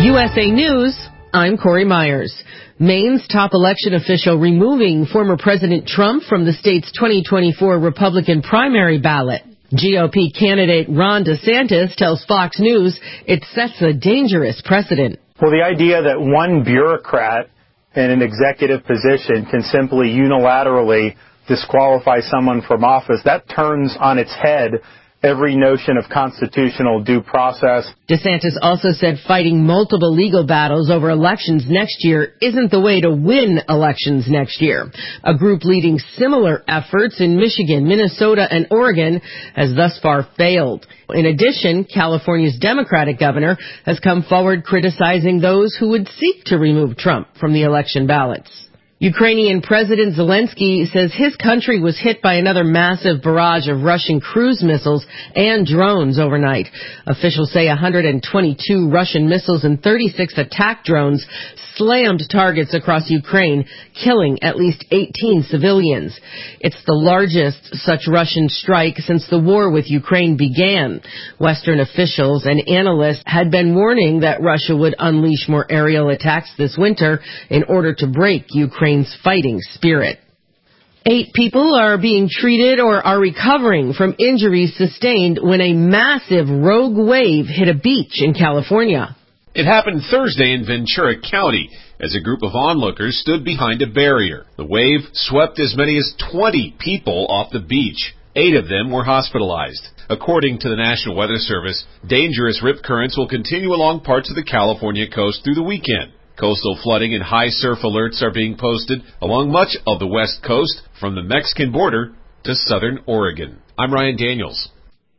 USA News, I'm Corey Myers. Maine's top election official removing former President Trump from the state's 2024 Republican primary ballot. GOP candidate Ron DeSantis tells Fox News it sets a dangerous precedent. Well, the idea that one bureaucrat in an executive position can simply unilaterally disqualify someone from office, that turns on its head every notion of constitutional due process. DeSantis also said fighting multiple legal battles over elections next year isn't the way to win elections next year. A group leading similar efforts in Michigan, Minnesota, and Oregon has thus far failed. In addition, California's Democratic governor has come forward criticizing those who would seek to remove Trump from the election ballots. Ukrainian President Zelensky says his country was hit by another massive barrage of Russian cruise missiles and drones overnight. Officials say 122 Russian missiles and 36 attack drones slammed targets across Ukraine, killing at least 18 civilians. It's the largest such Russian strike since the war with Ukraine began. Western officials and analysts had been warning that Russia would unleash more aerial attacks this winter in order to break Ukraine's fighting spirit. 8 people are being treated or are recovering from injuries sustained when a massive rogue wave hit a beach in California. It happened Thursday in Ventura County as a group of onlookers stood behind a barrier. The wave swept as many as 20 people off the beach. 8 of them were hospitalized. According to the National Weather Service, dangerous rip currents will continue along parts of the California coast through the weekend. Coastal flooding and high surf alerts are being posted along much of the west coast from the Mexican border to southern Oregon. I'm Ryan Daniels.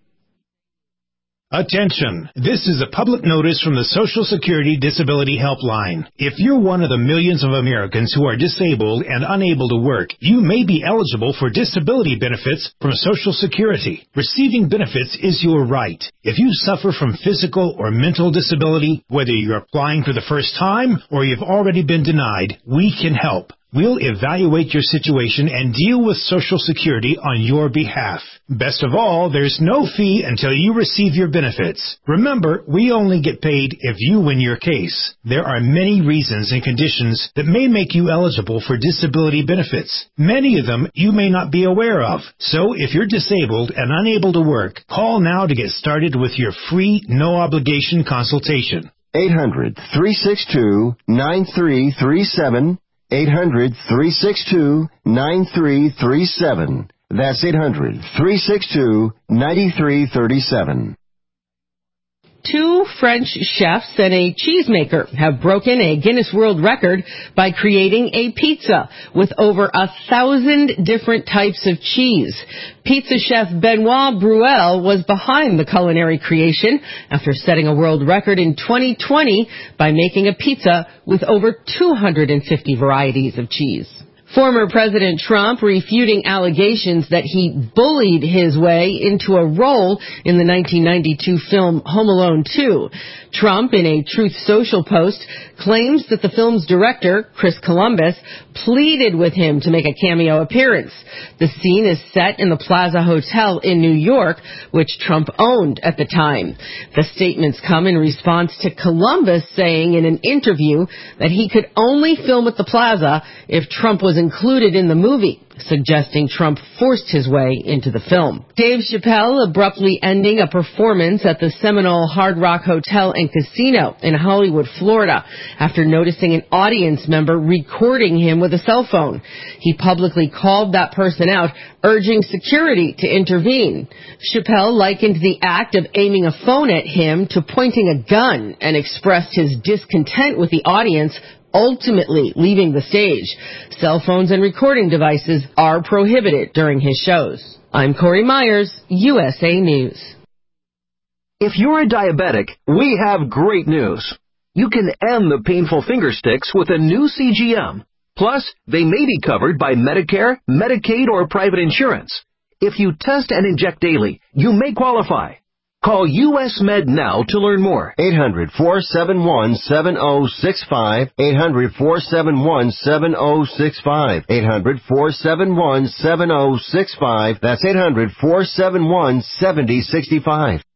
Attention! This is a public notice from the Social Security Disability Helpline. If you're one of the millions of Americans who are disabled and unable to work, you may be eligible for disability benefits from Social Security. Receiving benefits is your right. If you suffer from physical or mental disability, whether you're applying for the first time or you've already been denied, we can help. We'll evaluate your situation and deal with Social Security on your behalf. Best of all, there's no fee until you receive your benefits. Remember, we only get paid if you win your case. There are many reasons and conditions that may make you eligible for disability benefits. Many of them you may not be aware of. So if you're disabled and unable to work, call now to get started with your free, no-obligation consultation. 800-362-9337. 800-362-9337. That's 800-362-9337. 2 French chefs and a cheesemaker have broken a Guinness World Record by creating a pizza with over 1,000 different types of cheese. Pizza chef Benoit Bruel was behind the culinary creation after setting a world record in 2020 by making a pizza with over 250 varieties of cheese. Former President Trump refuting allegations that he bullied his way into a role in the 1992 film Home Alone 2. Trump, in a Truth Social post, claims that the film's director, Chris Columbus, pleaded with him to make a cameo appearance. The scene is set in the Plaza Hotel in New York, which Trump owned at the time. The statements come in response to Columbus saying in an interview that he could only film at the Plaza if Trump was included in the movie, suggesting Trump forced his way into the film. Dave Chappelle abruptly ending a performance at the Seminole Hard Rock Hotel and Casino in Hollywood, Florida, after noticing an audience member recording him with a cell phone. He publicly called that person out, urging security to intervene. Chappelle likened the act of aiming a phone at him to pointing a gun and expressed his discontent with the audience, ultimately leaving the stage. Cell phones and recording devices are prohibited during his shows. I'm Corey Myers, USA News. If you're a diabetic, we have great news. You can end the painful finger sticks with a new CGM. Plus, they may be covered by Medicare, Medicaid, or private insurance. If you test and inject daily, you may qualify. Call US Med now to learn more. 800-471-7065. 800-471-7065. 800-471-7065. That's 800-471-7065.